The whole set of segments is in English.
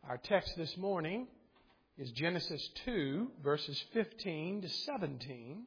Our text this morning is Genesis 2, verses 15 to 17.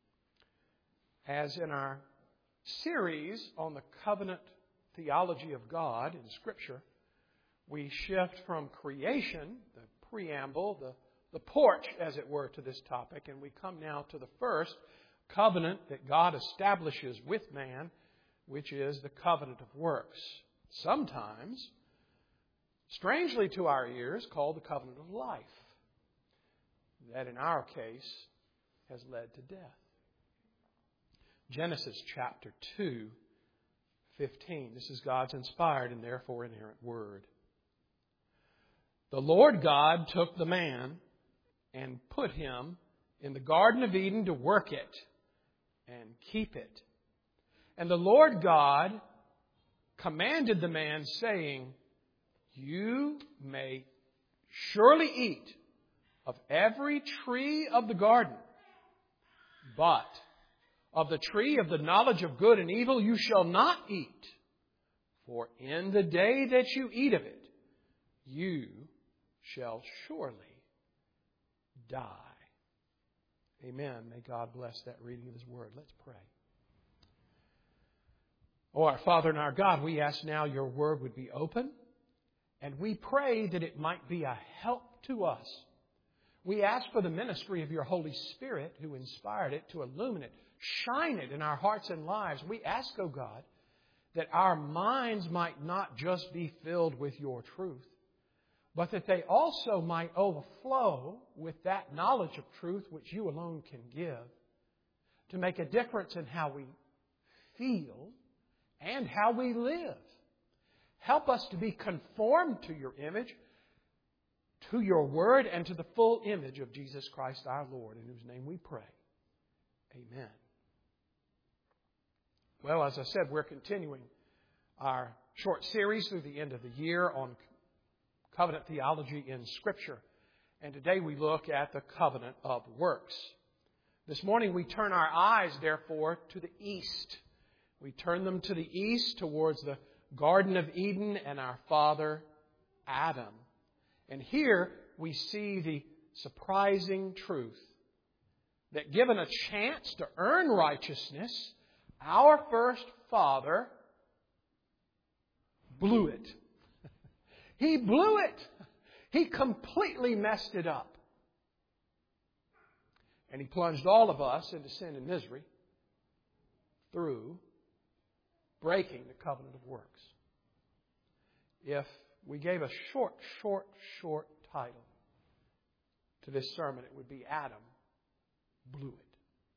As in our series on the covenant theology of God in Scripture, we shift from creation, the preamble, the porch, as it were, to this topic, and we come now to the first covenant that God establishes with man, which is the covenant of works. Sometimes, strangely to our ears, called the covenant of life. That in our case has led to death. Genesis chapter 2, 15. This is God's inspired and therefore inerrant word. The Lord God took the man and put him in the Garden of Eden to work it and keep it. And the Lord God commanded the man, saying, "You may surely eat of every tree of the garden, but of the tree of the knowledge of good and evil you shall not eat, for in the day that you eat of it, you shall surely die." Amen. May God bless that reading of His Word. Let's pray. Oh, our Father and our God, we ask now Your Word would be open, and we pray that it might be a help to us. We ask for the ministry of Your Holy Spirit who inspired it to illumine it, shine it in our hearts and lives. We ask, O God, that our minds might not just be filled with Your truth, but that they also might overflow with that knowledge of truth which You alone can give to make a difference in how we feel and how we live. Help us to be conformed to Your image, to Your Word, and to the full image of Jesus Christ our Lord, in whose name we pray. Amen. Well, as I said, we're continuing our short series through the end of the year on covenant theology in Scripture. And today we look at the covenant of works. This morning we turn our eyes, therefore, to the east. We turn them to the east towards the Garden of Eden and our father Adam. And here we see the surprising truth that given a chance to earn righteousness, our first father blew it. He blew it. He completely messed it up. And he plunged all of us into sin and misery through breaking the covenant of works. If we gave a short title to this sermon, it would be Adam Blew It.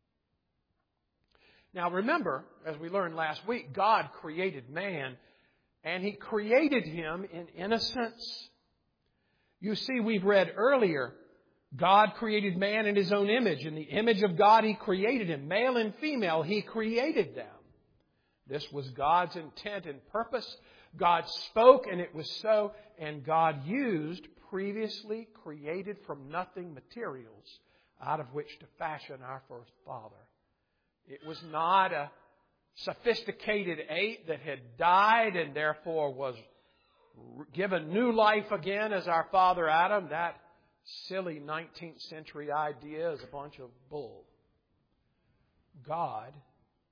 Now remember, as we learned last week, God created man, and He created him in innocence. You see, we've read earlier, God created man in His own image. In the image of God He created him. Male and female, He created them. This was God's intent and purpose. God spoke, and it was so. And God used previously created from nothing materials out of which to fashion our first father. It was not a sophisticated ape that had died and therefore was given new life again as our father Adam. That silly 19th century idea is a bunch of bull. God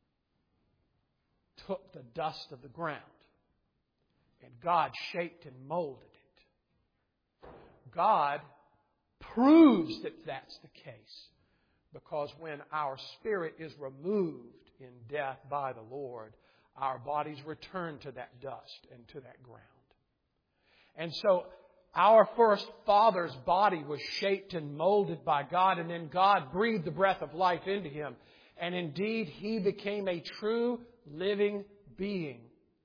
took the dust of the ground and God shaped and molded it. God proves that that's the case, because when our spirit is removed in death by the Lord, our bodies return to that dust and to that ground. And so our first father's body was shaped and molded by God, and then God breathed the breath of life into him. And indeed, he became a true living being,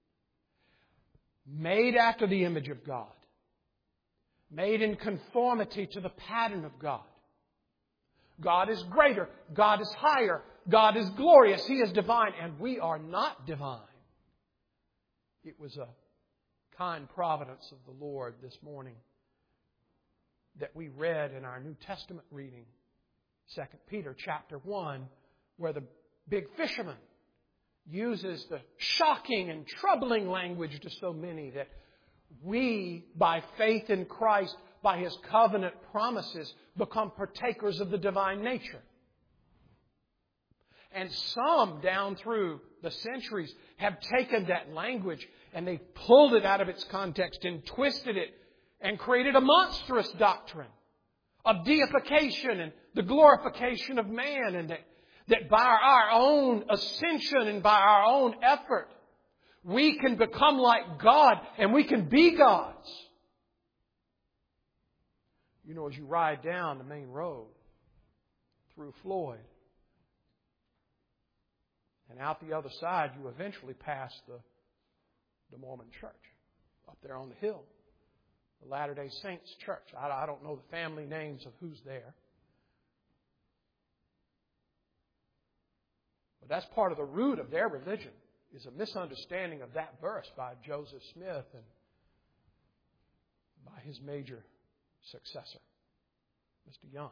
made after the image of God, made in conformity to the pattern of God. God is greater. God is higher. God is glorious. He is divine. And we are not divine. It was a kind providence of the Lord this morning that we read in our New Testament reading, 2 Peter chapter 1, where the big fisherman uses the shocking and troubling language to so many that we, by faith in Christ, by His covenant promises, become partakers of the divine nature. And some down through the centuries have taken that language and they've pulled it out of its context and twisted it and created a monstrous doctrine of deification and the glorification of man, and that by our own ascension and by our own effort, we can become like God and we can be gods. You know, as you ride down the main road through Floyd and out the other side, you eventually pass the Mormon church up there on the hill, the Latter-day Saints church. I don't know the family names of who's there. But that's part of the root of their religion, is a misunderstanding of that verse by Joseph Smith and by his major successor, Mr. Young.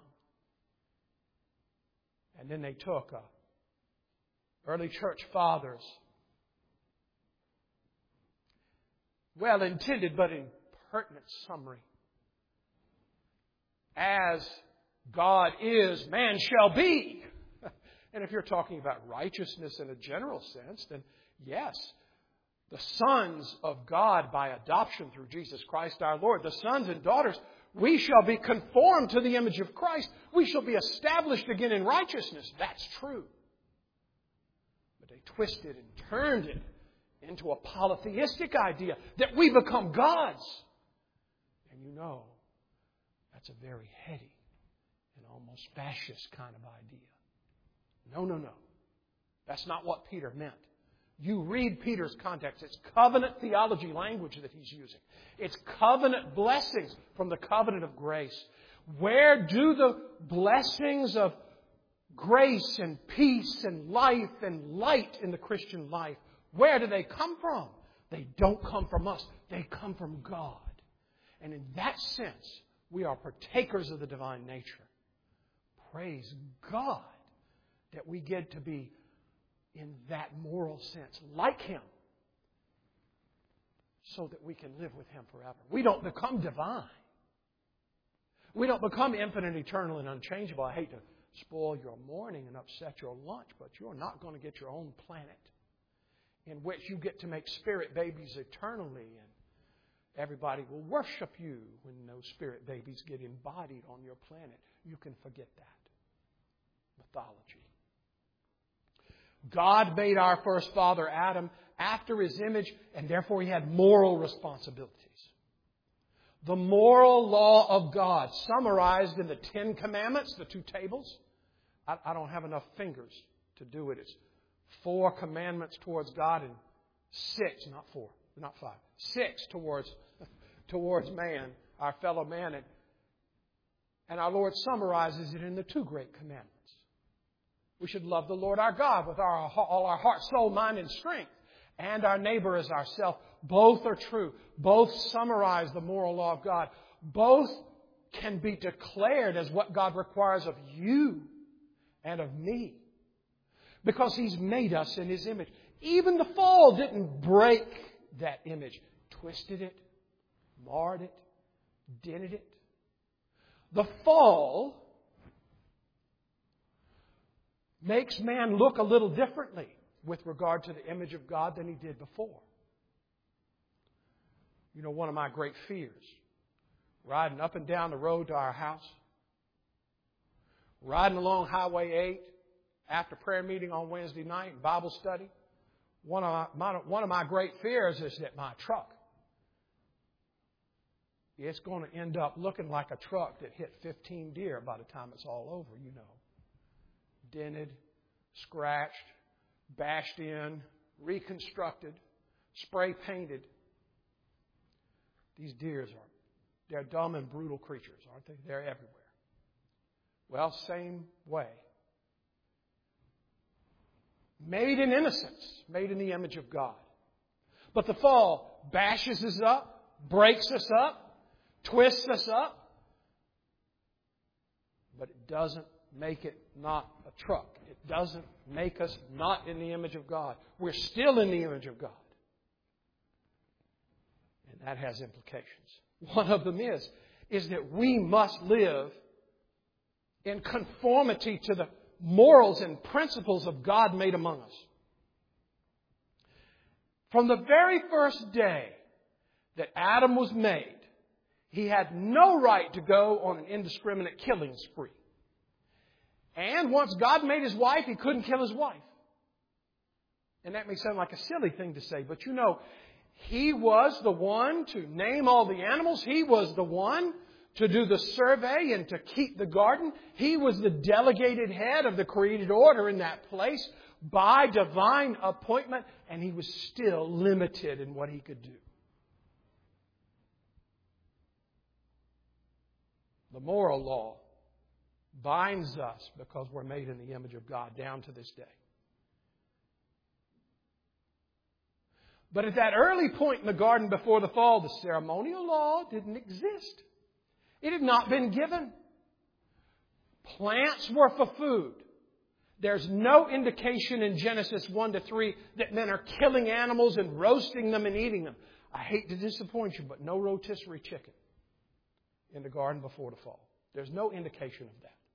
And then they took early church fathers, well-intended but impertinent summary. As God is, man shall be. And if you're talking about righteousness in a general sense, then yes, the sons of God by adoption through Jesus Christ our Lord, the sons and daughters, we shall be conformed to the image of Christ. We shall be established again in righteousness. That's true. But they twisted and turned it into a polytheistic idea that we become gods. And you know, that's a very heady and almost fascist kind of idea. No. That's not what Peter meant. You read Peter's context. It's covenant theology language that he's using. It's covenant blessings from the covenant of grace. Where do the blessings of grace and peace and life and light in the Christian life, where do they come from? They don't come from us. They come from God. And in that sense, we are partakers of the divine nature. Praise God that we get to be, in that moral sense, like Him, so that we can live with Him forever. We don't become divine. We don't become infinite, eternal, and unchangeable. I hate to spoil your morning and upset your lunch, but you're not going to get your own planet in which you get to make spirit babies eternally, and everybody will worship you when those spirit babies get embodied on your planet. You can forget that mythology. God made our first father, Adam, after His image, and therefore he had moral responsibilities. The moral law of God, summarized in the 10 Commandments, the 2 tables. I don't have enough fingers to do it. It's 4 commandments towards God and 6, not 4, not 5, 6 towards man, our fellow man. And our Lord summarizes it in the 2 great commandments. We should love the Lord our God with all our heart, soul, mind, and strength, and our neighbor as ourselves. Both are true. Both summarize the moral law of God. Both can be declared as what God requires of you and of me, because He's made us in His image. Even the fall didn't break that image. Twisted it, marred it, dented it. The fall makes man look a little differently with regard to the image of God than he did before. You know, one of my great fears, riding up and down the road to our house, riding along Highway 8 after prayer meeting on Wednesday night and Bible study, one of my great fears is that my truck, it's going to end up looking like a truck that hit 15 deer by the time it's all over, you know. Dented, scratched, bashed in, reconstructed, spray painted. These deers they're dumb and brutal creatures, aren't they? They're everywhere. Well, same way. Made in innocence, made in the image of God. But the fall bashes us up, breaks us up, twists us up, but it doesn't make it not a truck. It doesn't make us not in the image of God. We're still in the image of God. And That has implications. One of them is that we must live in conformity to the morals and principles of God made among us. From the very first day that Adam was made, he had no right to go on an indiscriminate killing spree. And once God made his wife, he couldn't kill his wife. And that may sound like a silly thing to say, but you know, he was the one to name all the animals. He was the one to do the survey and to keep the garden. He was the delegated head of the created order in that place by divine appointment, and he was still limited in what he could do. The moral law binds us because we're made in the image of God down to this day. But at that early point in the garden before the fall, the ceremonial law didn't exist. It had not been given. Plants were for food. There's no indication in Genesis 1-3 that men are killing animals and roasting them and eating them. I hate to disappoint you, but no rotisserie chicken in the garden before the fall. There's no indication of that.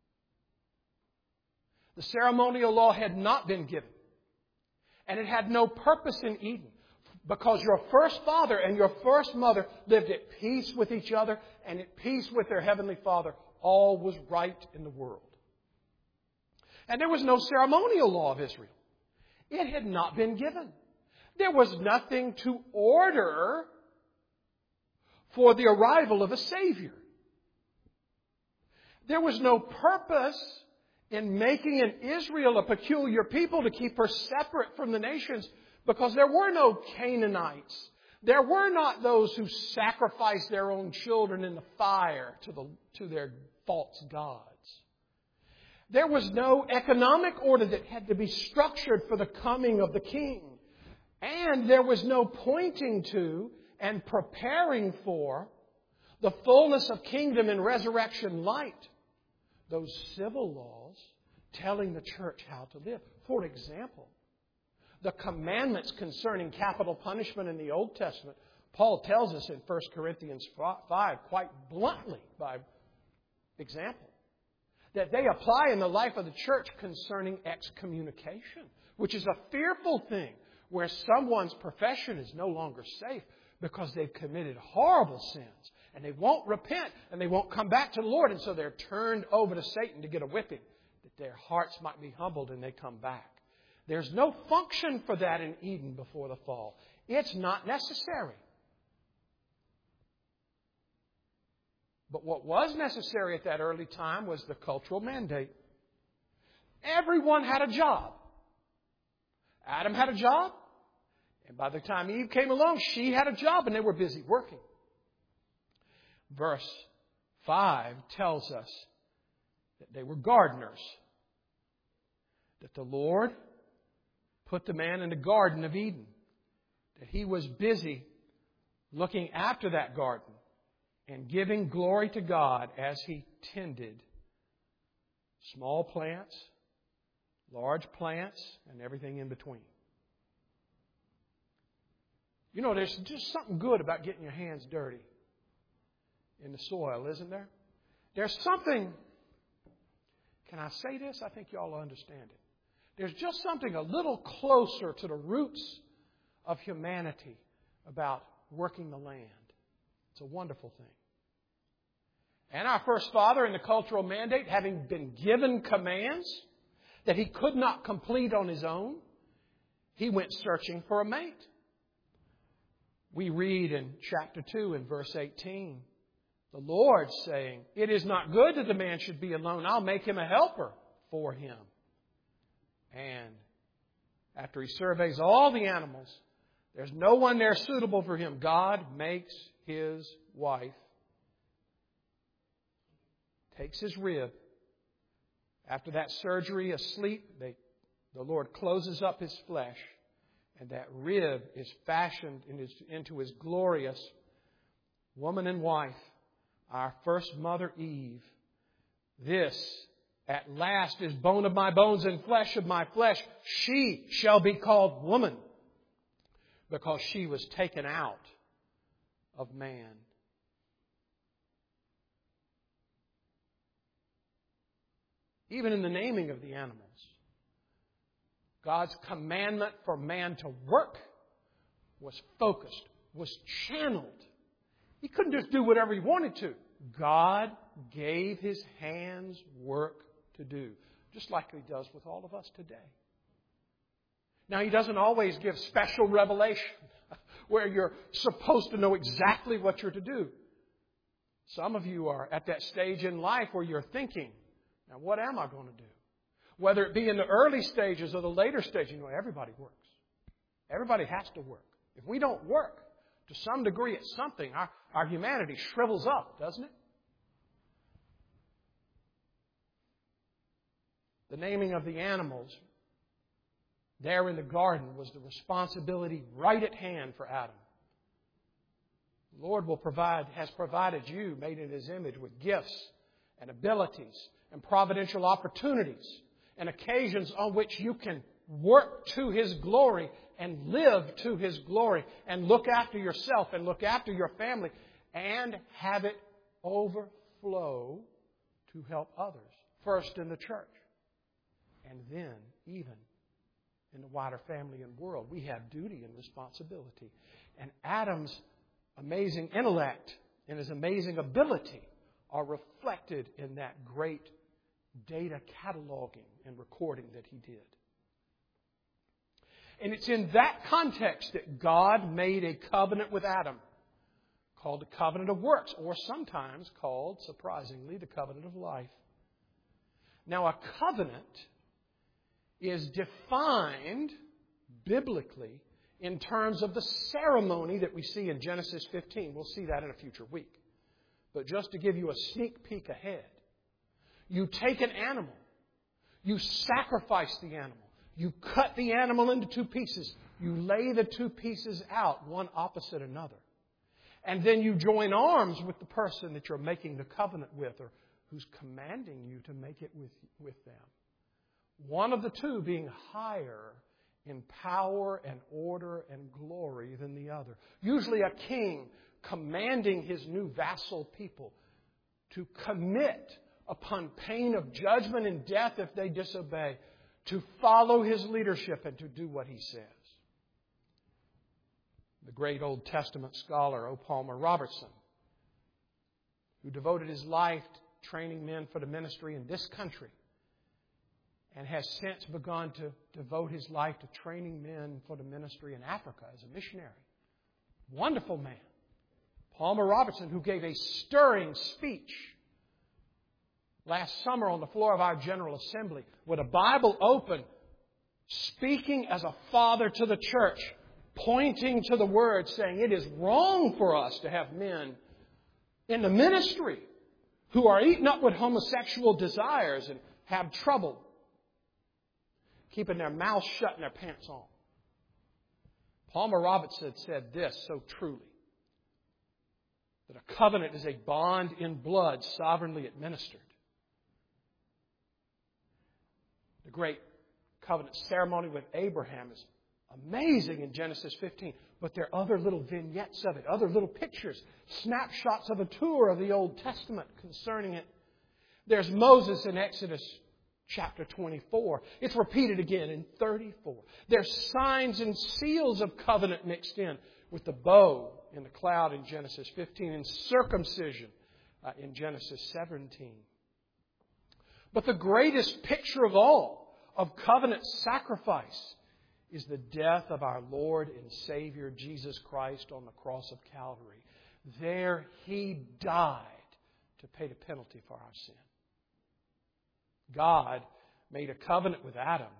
The ceremonial law had not been given. And it had no purpose in Eden, because your first father and your first mother lived at peace with each other and at peace with their heavenly Father. All was right in the world. And there was no ceremonial law of Israel. It had not been given. There was nothing to order for the arrival of a Savior. There was no purpose in making an Israel a peculiar people to keep her separate from the nations, because there were no Canaanites. There were not those who sacrificed their own children in the fire to their false gods. There was no economic order that had to be structured for the coming of the King. And there was no pointing to and preparing for the fullness of kingdom and resurrection light. Those civil laws telling the church how to live. For example, the commandments concerning capital punishment in the Old Testament, Paul tells us in 1 Corinthians 5 quite bluntly by example, that they apply in the life of the church concerning excommunication, which is a fearful thing where someone's profession is no longer safe because they've committed horrible sins and they won't repent and they won't come back to the Lord, and so they're turned over to Satan to get a whipping, that their hearts might be humbled and they come back. There's no function for that in Eden before the fall. It's not necessary. But what was necessary at that early time was the cultural mandate. Everyone had a job. Adam had a job. And by the time Eve came along, she had a job and they were busy working. Verse 5 tells us that they were gardeners. That the Lord put the man in the Garden of Eden. That he was busy looking after that garden and giving glory to God as he tended small plants, large plants, and everything in between. You know, there's just something good about getting your hands dirty in the soil, isn't there? There's something, can I say this? I think you all understand it. There's just something a little closer to the roots of humanity about working the land. It's a wonderful thing. And our first father in the cultural mandate, having been given commands that he could not complete on his own, he went searching for a mate. We read in chapter 2 in verse 18, the Lord saying, "It is not good that the man should be alone. I'll make him a helper for him." And after he surveys all the animals, there's no one there suitable for him. God makes his wife, takes his rib. After that surgery, asleep, the Lord closes up his flesh, and that rib is fashioned into his glorious woman and wife, our first mother Eve. This, at last, is bone of my bones and flesh of my flesh. She shall be called woman, because she was taken out of man. Even in the naming of the animals, God's commandment for man to work was focused, was channeled. He couldn't just do whatever he wanted to. God gave His hands work to do, just like He does with all of us today. Now, He doesn't always give special revelation where you're supposed to know exactly what you're to do. Some of you are at that stage in life where you're thinking, now what am I going to do? Whether it be in the early stages or the later stages, everybody works. Everybody has to work. If we don't work to some degree at something, our humanity shrivels up, doesn't it? The naming of the animals there in the garden was the responsibility right at hand for Adam. The Lord has provided you, made in His image, with gifts and abilities and providential opportunities and occasions on which you can work to His glory and live to His glory and look after yourself and look after your family and have it overflow to help others. First in the church and then even in the wider family and world. We have duty and responsibility. And Adam's amazing intellect and his amazing ability are reflected in that great data cataloging and recording that he did. And it's in that context that God made a covenant with Adam called the covenant of works, or sometimes called, surprisingly, the covenant of life. Now, a covenant is defined biblically in terms of the ceremony that we see in Genesis 15. We'll see that in a future week. But just to give you a sneak peek ahead, you take an animal, you sacrifice the animal, you cut the animal into two pieces, you lay the two pieces out, one opposite another. And then you join arms with the person that you're making the covenant with or who's commanding you to make it with them. One of the two being higher in power and order and glory than the other. Usually a king commanding his new vassal people to commit upon pain of judgment and death if they disobey, to follow his leadership and to do what he says. The great Old Testament scholar O. Palmer Robertson, who devoted his life to training men for the ministry in this country and has since begun to devote his life to training men for the ministry in Africa as a missionary. Wonderful man. Palmer Robertson, who gave a stirring speech last summer on the floor of our General Assembly with a Bible open, speaking as a father to the church, pointing to the Word, saying it is wrong for us to have men in the ministry who are eaten up with homosexual desires and have trouble keeping their mouths shut and their pants on. Palmer Robertson said this so truly, that a covenant is a bond in blood sovereignly administered. The great covenant ceremony with Abraham is amazing in Genesis 15. But there are other little vignettes of it, other little pictures, snapshots of a tour of the Old Testament concerning it. There's Moses in Exodus chapter 24. It's repeated again in 34. There's signs and seals of covenant mixed in with the bow in the cloud in Genesis 15 and circumcision in Genesis 17. But the greatest picture of all of covenant sacrifice is the death of our Lord and Savior Jesus Christ on the cross of Calvary. There He died to pay the penalty for our sin. God made a covenant with Adam.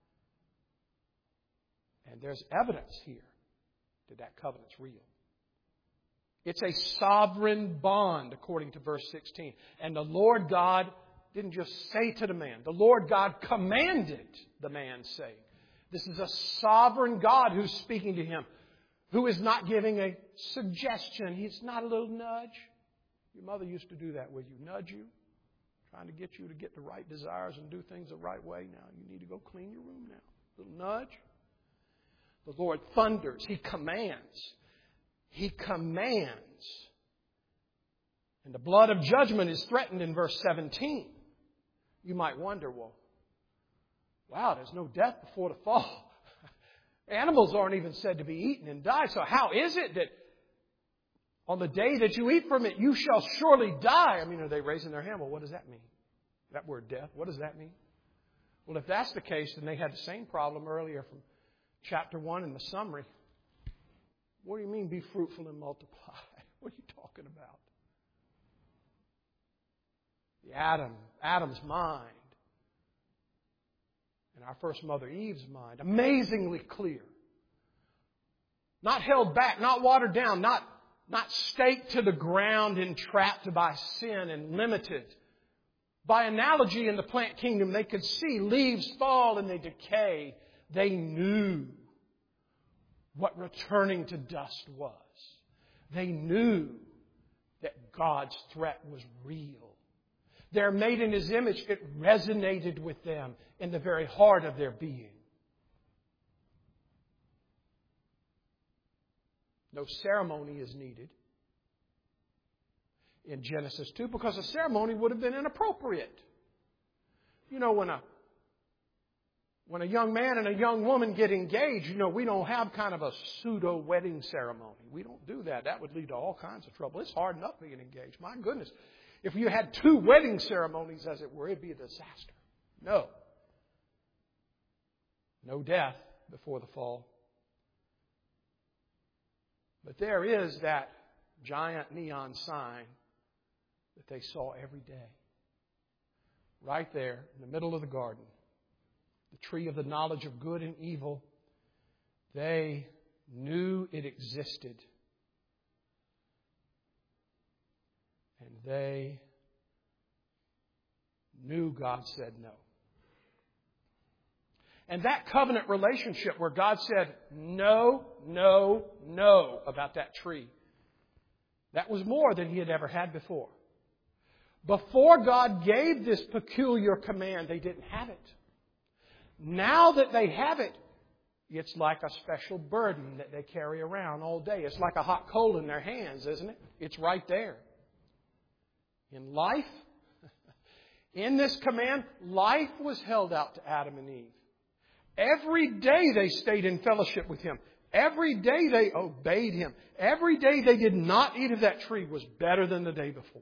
And there's evidence here that that covenant's real. It's a sovereign bond, according to verse 16. And the Lord God didn't just say to the man. The Lord God commanded the man, saying, this is a sovereign God who's speaking to him, who is not giving a suggestion. He's not a little nudge. Your mother used to do that with you, nudge you, trying to get you to get the right desires and do things the right way. Now you need to go clean your room now. A little nudge. The Lord thunders. He commands. He commands. And the blood of judgment is threatened in verse 17. You might wonder, well, wow, there's no death before the fall. Animals aren't even said to be eaten and die. So how is it that on the day that you eat from it, you shall surely die? I mean, are they raising their hand? Well, what does that mean? That word death, what does that mean? Well, if that's the case, then they had the same problem earlier from chapter 1 in the summary. What do you mean, be fruitful and multiply? What are you talking about? Adam's mind, and our first mother Eve's mind, amazingly clear. Not held back, not watered down, not staked to the ground, entrapped by sin and limited. By analogy in the plant kingdom, they could see leaves fall and they decay. They knew what returning to dust was. They knew that God's threat was real. They're made in His image. It resonated with them in the very heart of their being. No ceremony is needed in Genesis 2 because a ceremony would have been inappropriate. You know, when a young man and a young woman get engaged, you know, we don't have kind of a pseudo-wedding ceremony. We don't do that. That would lead to all kinds of trouble. It's hard enough being engaged. My goodness. If you had 2 wedding ceremonies, as it were, it'd be a disaster. No. No death before the fall. But there is that giant neon sign that they saw every day. Right there in the middle of the garden. The tree of the knowledge of good and evil. They knew it existed. And they knew God said no. And that covenant relationship where God said no, no, no about that tree, that was more than He had ever had before. Before God gave this peculiar command, they didn't have it. Now that they have it, it's like a special burden that they carry around all day. It's like a hot coal in their hands, isn't it? It's right there. In life, in this command, life was held out to Adam and Eve. Every day they stayed in fellowship with Him. Every day they obeyed Him. Every day they did not eat of that tree was better than the day before.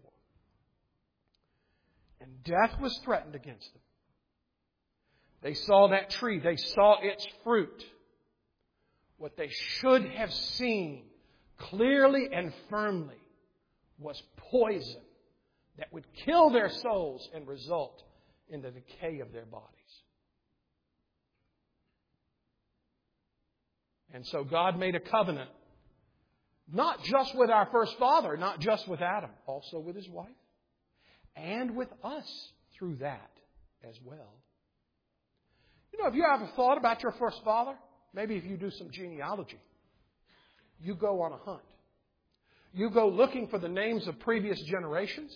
And death was threatened against them. They saw that tree. They saw its fruit. What they should have seen clearly and firmly was poison that would kill their souls and result in the decay of their bodies. And so God made a covenant, not just with our first father, not just with Adam, also with his wife, and with us through that as well. You know, have you ever thought about your first father? Maybe if you do some genealogy, you go on a hunt. You go looking for the names of previous generations.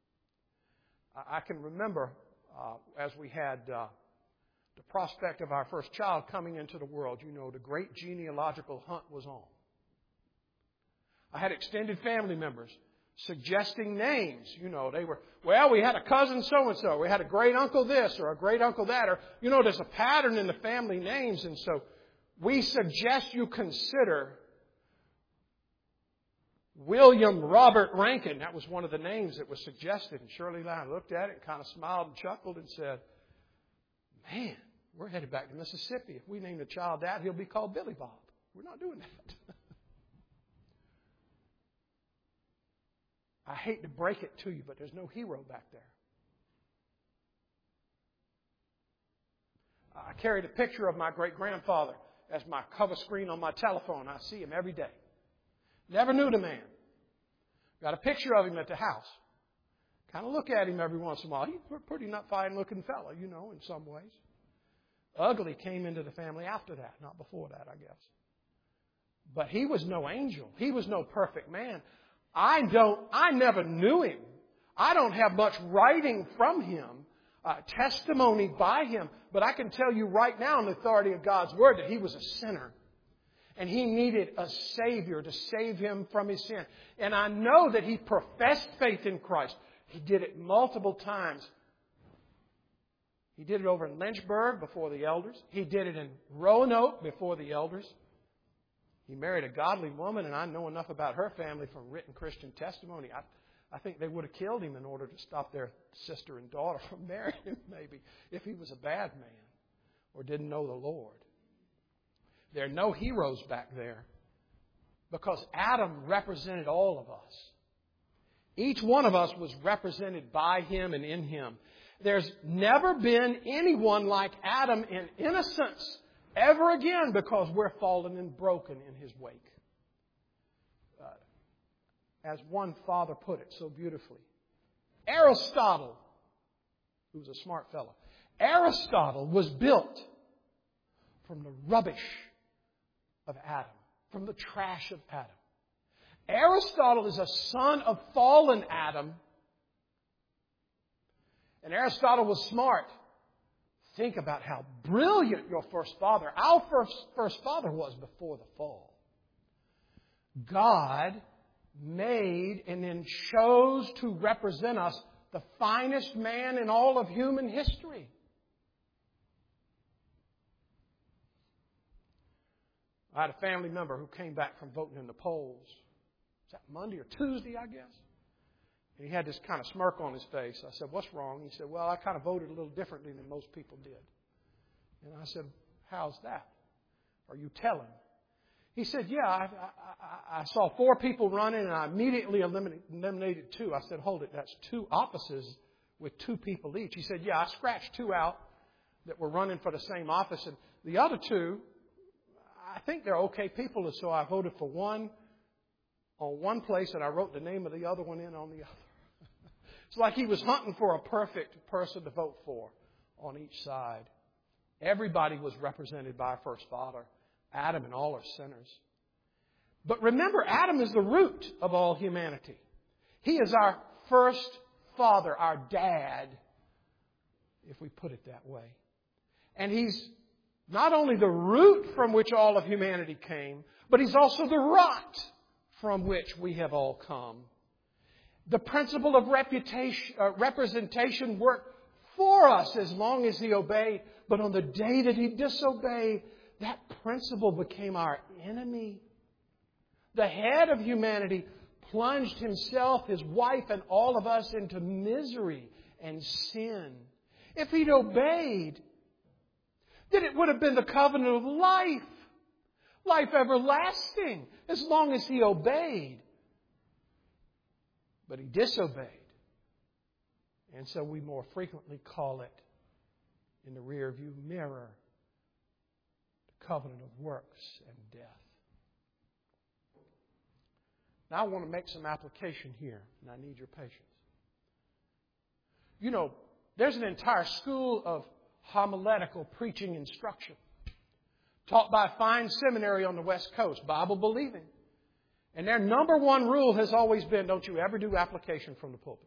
I can remember as we had the prospect of our first child coming into the world, you know, the great genealogical hunt was on. I had extended family members suggesting names. You know, they were, well, we had a cousin so-and-so. We had a great uncle this or a great uncle that. Or, you know, there's a pattern in the family names. And so we suggest you consider William Robert Rankin. That was one of the names that was suggested. And Shirley and I looked at it and kind of smiled and chuckled and said, man, we're headed back to Mississippi. If we name the child that, he'll be called Billy Bob. We're not doing that. I hate to break it to you, but there's no hero back there. I carried a picture of my great-grandfather as my cover screen on my telephone. I see him every day. Never knew the man. Got a picture of him at the house. Kind of look at him every once in a while. He's a pretty fine-looking fellow, you know, in some ways. Ugly came into the family after that, not before that, I guess. But he was no angel. He was no perfect man. I never knew him. I don't have much writing from him, testimony by him. But I can tell you right now in the authority of God's Word that he was a sinner. And he needed a Savior to save him from his sin. And I know that he professed faith in Christ. He did it multiple times. He did it over in Lynchburg before the elders. He did it in Roanoke before the elders. He married a godly woman, and I know enough about her family from written Christian testimony. I think they would have killed him in order to stop their sister and daughter from marrying him, maybe, if he was a bad man or didn't know the Lord. There are no heroes back there because Adam represented all of us. Each one of us was represented by him and in him. There's never been anyone like Adam in innocence ever again because we're fallen and broken in his wake. As one father put it so beautifully, Aristotle, who was a smart fellow, Aristotle was built from the rubbish of Adam, from the trash of Adam. Aristotle is a son of fallen Adam. And Aristotle was smart. Think about how brilliant your first father, our first father was before the fall. God made and then chose to represent us the finest man in all of human history. I had a family member who came back from voting in the polls. Was that Monday or Tuesday, I guess? And he had this kind of smirk on his face. I said, "What's wrong?" He said, "Well, I kind of voted a little differently than most people did." And I said, "How's that? Are you telling?" He said, "Yeah, I saw 4 people running and I immediately eliminated 2. I said, "Hold it, that's 2 offices with 2 people each." He said, "Yeah, I scratched 2 out that were running for the same office. And the other 2, I think they're okay people. And so I voted for one on one place and I wrote the name of the other one in on the other." It's like he was hunting for a perfect person to vote for on each side. Everybody was represented by our first father, Adam, and all are sinners. But remember, Adam is the root of all humanity. He is our first father, our dad, if we put it that way. And he's not only the root from which all of humanity came, but he's also the rot from which we have all come. The principle of representation worked for us as long as he obeyed. But on the day that he disobeyed, that principle became our enemy. The head of humanity plunged himself, his wife, and all of us into misery and sin. If he'd obeyed, then it would have been the covenant of life. Life everlasting, as long as he obeyed. But he disobeyed. And so we more frequently call it, in the rearview mirror, the covenant of works and death. Now I want to make some application here, and I need your patience. You know, there's an entire school of homiletical preaching instruction taught by a fine seminary on the West Coast, Bible believing. And their number one rule has always been, don't you ever do application from the pulpit.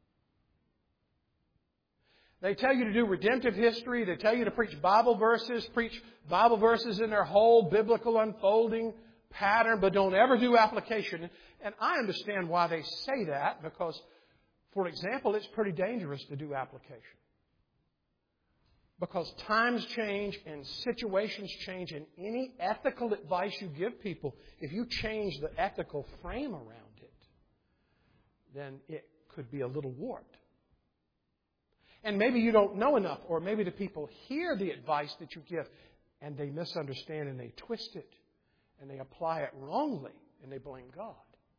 They tell you to do redemptive history. They tell you to preach Bible verses in their whole biblical unfolding pattern, but don't ever do application. And I understand why they say that, because, for example, it's pretty dangerous to do application. Because times change and situations change, and any ethical advice you give people, if you change the ethical frame around it, then it could be a little warped. And maybe you don't know enough, or maybe the people hear the advice that you give and they misunderstand and they twist it and they apply it wrongly and they blame God.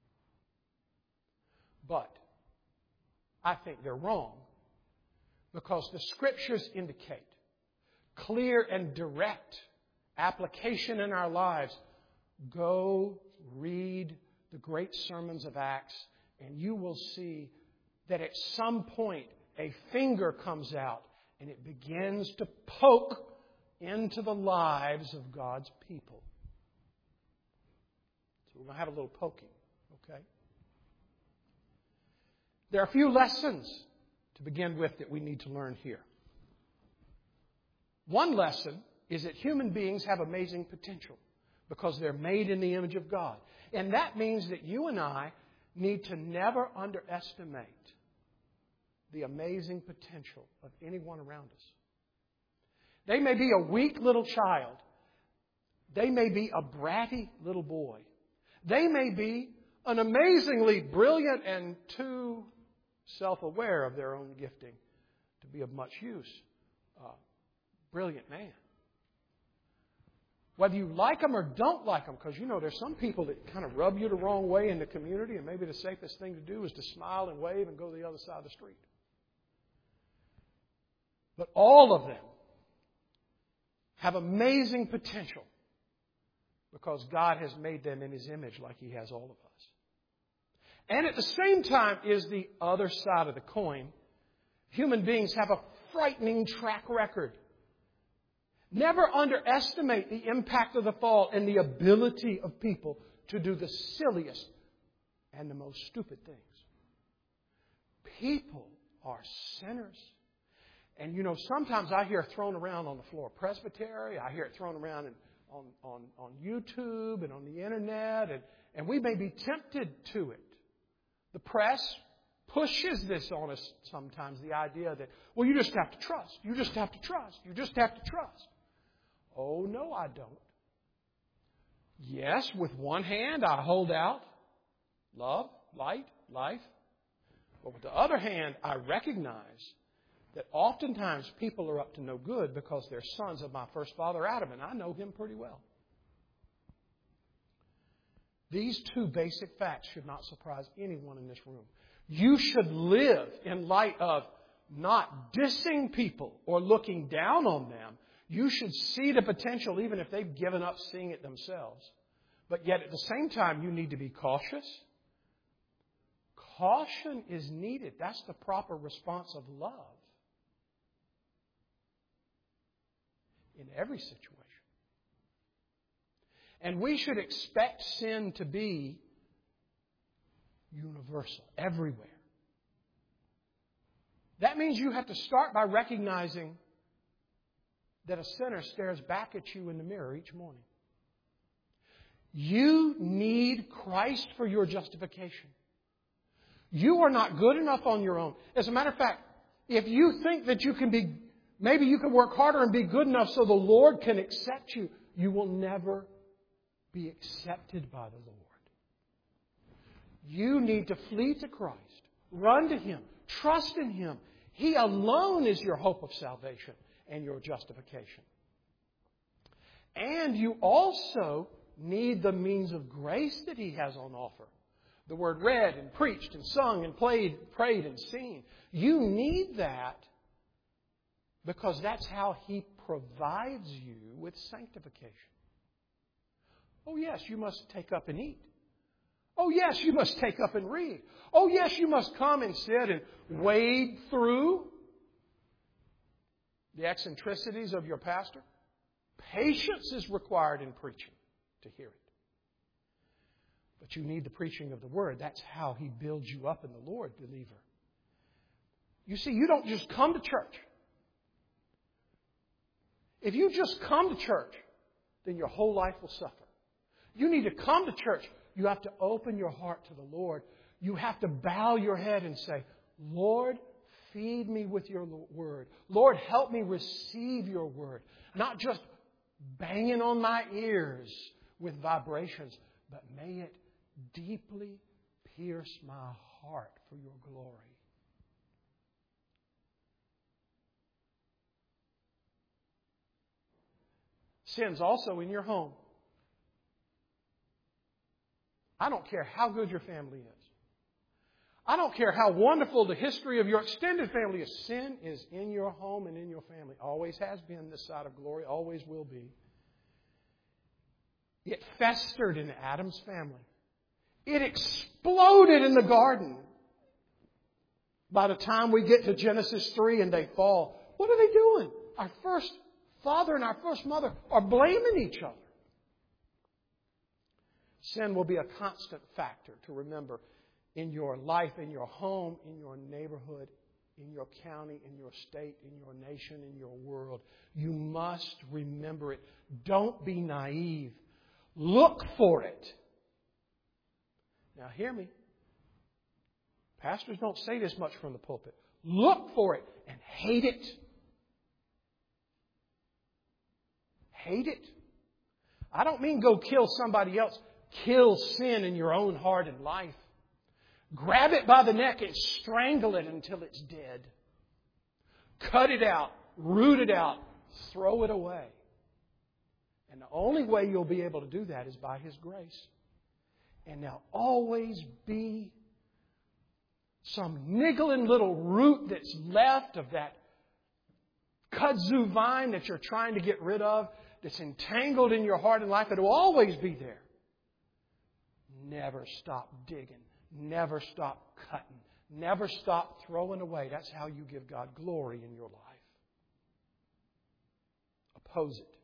But I think they're wrong, because the Scriptures indicate clear and direct application in our lives. Go read the great sermons of Acts, and you will see that at some point a finger comes out and it begins to poke into the lives of God's people. So we're going to have a little poking, okay? There are a few lessons to begin with that we need to learn here. One lesson is that human beings have amazing potential. because they're made in the image of God. And that means that you and I need to never underestimate the amazing potential of anyone around us. They may be a weak little child. They may be a bratty little boy. They may be an amazingly brilliant and too self-aware of their own gifting to be of much use. Brilliant man. Whether you like them or don't like them, because there's some people that kind of rub you the wrong way in the community, and maybe the safest thing to do is to smile and wave and go to the other side of the street. But all of them have amazing potential because God has made them in His image like He has all of us. And at the same time is the other side of the coin. Human beings have a frightening track record. Never underestimate the impact of the fall and the ability of people to do the silliest and the most stupid things. People are sinners. And sometimes I hear it thrown around on the floor of Presbytery. I hear it thrown around on YouTube and on the internet. And we may be tempted to it. The press pushes this on us sometimes, the idea that, well, you just have to trust. You just have to trust. You just have to trust. Oh, no, I don't. Yes, with one hand, I hold out love, light, life. But with the other hand, I recognize that oftentimes people are up to no good because they're sons of my first father, Adam, and I know him pretty well. These two basic facts should not surprise anyone in this room. You should live in light of not dissing people or looking down on them. You should see the potential even if they've given up seeing it themselves. But yet at the same time, you need to be cautious. Caution is needed. That's the proper response of love in every situation. And we should expect sin to be universal, everywhere. That means you have to start by recognizing that a sinner stares back at you in the mirror each morning. You need Christ for your justification. You are not good enough on your own. As a matter of fact, if you think that you can be, maybe you can work harder and be good enough so the Lord can accept you, you will never be accepted by the Lord. You need to flee to Christ. Run to Him. Trust in Him. He alone is your hope of salvation and your justification. And you also need the means of grace that He has on offer. The Word read and preached and sung and played, prayed and seen. You need that because that's how He provides you with sanctification. Oh, yes, you must take up and eat. Oh, yes, you must take up and read. Oh, yes, you must come and sit and wade through the eccentricities of your pastor. Patience is required in preaching to hear it. But you need the preaching of the Word. That's how He builds you up in the Lord, believer. You see, you don't just come to church. If you just come to church, then your whole life will suffer. You need to come to church. You have to open your heart to the Lord. You have to bow your head and say, Lord, feed me with your Word. Lord, help me receive your Word. Not just banging on my ears with vibrations, but may it deeply pierce my heart for your glory. Sin's also in your home. I don't care how good your family is. I don't care how wonderful the history of your extended family is. Sin is in your home and in your family. Always has been this side of glory. Always will be. It festered in Adam's family. It exploded in the garden. By the time we get to Genesis 3 and they fall, what are they doing? Our first father and our first mother are blaming each other. Sin will be a constant factor to remember in your life, in your home, in your neighborhood, in your county, in your state, in your nation, in your world. You must remember it. Don't be naive. Look for it. Now hear me. Pastors don't say this much from the pulpit. Look for it and hate it. Hate it. I don't mean go kill somebody else. Kill sin in your own heart and life. Grab it by the neck and strangle it until it's dead. Cut it out. Root it out. Throw it away. And the only way you'll be able to do that is by His grace. And there'll always be some niggling little root that's left of that kudzu vine that you're trying to get rid of, that's entangled in your heart and life. It will always be there. Never stop digging. Never stop cutting. Never stop throwing away. That's how you give God glory in your life. Oppose it.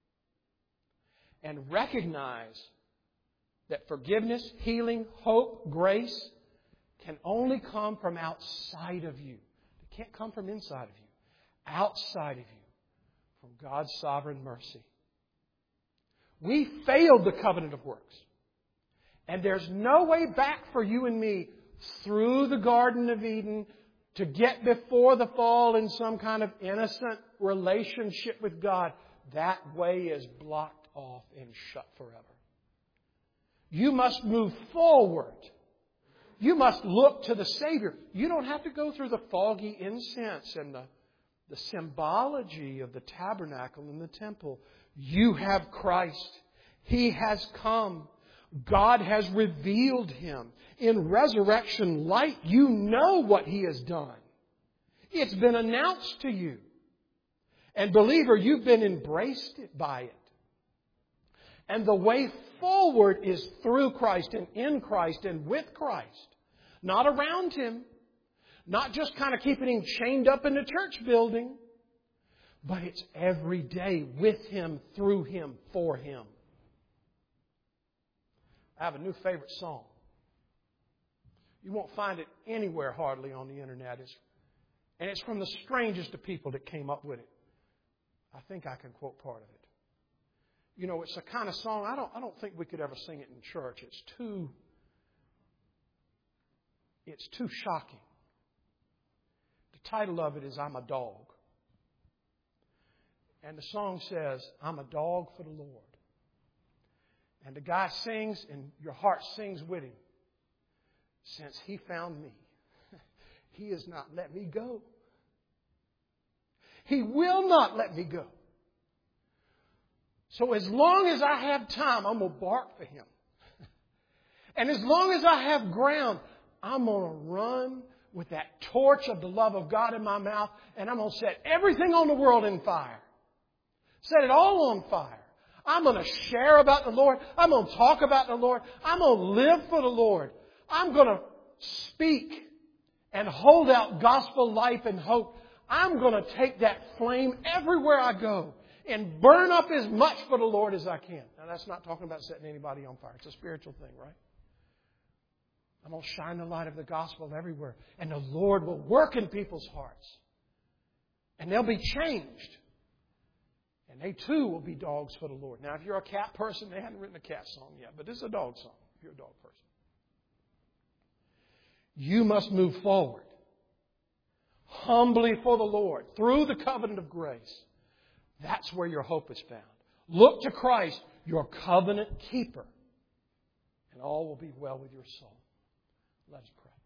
And recognize that forgiveness, healing, hope, grace can only come from outside of you. It can't come from inside of you. Outside of you. From God's sovereign mercy. We failed the covenant of works. And there's no way back for you and me through the Garden of Eden to get before the fall in some kind of innocent relationship with God. That way is blocked off and shut forever. You must move forward. You must look to the Savior. You don't have to go through the foggy incense and the symbology of the tabernacle and the temple. You have Christ. He has come. God has revealed Him. In resurrection light, you know what He has done. It's been announced to you. And believer, you've been embraced by it. And the way forward is through Christ and in Christ and with Christ. Not around Him. Not just kind of keeping Him chained up in the church building. But it's every day with Him, through Him, for Him. I have a new favorite song. You won't find it anywhere hardly on the internet. And it's from the strangest of people that came up with it. I think I can quote part of it. You know, it's a kind of song, I don't think we could ever sing it in church. It's too shocking. The title of it is I'm a Dog. And the song says, I'm a dog for the Lord. And the guy sings, and your heart sings with him. Since He found me, He has not let me go. He will not let me go. So as long as I have time, I'm going to bark for Him. And as long as I have ground, I'm going to run with that torch of the love of God in my mouth, and I'm going to set everything on the world in fire. Set it all on fire. I'm going to share about the Lord. I'm going to talk about the Lord. I'm going to live for the Lord. I'm going to speak and hold out gospel life and hope. I'm going to take that flame everywhere I go and burn up as much for the Lord as I can. Now, that's not talking about setting anybody on fire. It's a spiritual thing, right? I'm going to shine the light of the gospel everywhere. And the Lord will work in people's hearts. And they'll be changed. And they too will be dogs for the Lord. Now, if you're a cat person, they haven't written a cat song yet. But this is a dog song if you're a dog person. You must move forward. Humbly for the Lord. Through the covenant of grace. That's where your hope is found. Look to Christ, your covenant keeper. And all will be well with your soul. Let us pray.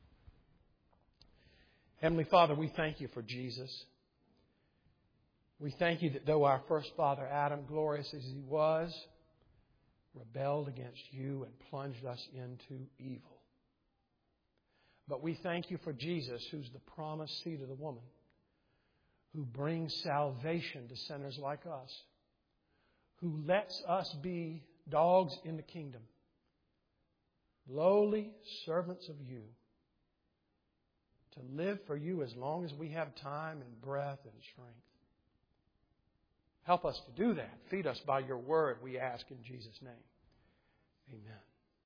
Heavenly Father, we thank You for Jesus. We thank You that though our first father, Adam, glorious as he was, rebelled against You and plunged us into evil. But we thank You for Jesus, who's the promised seed of the woman, who brings salvation to sinners like us, who lets us be dogs in the kingdom, lowly servants of You, to live for You as long as we have time and breath and strength. Help us to do that. Feed us by Your word, we ask in Jesus' name. Amen.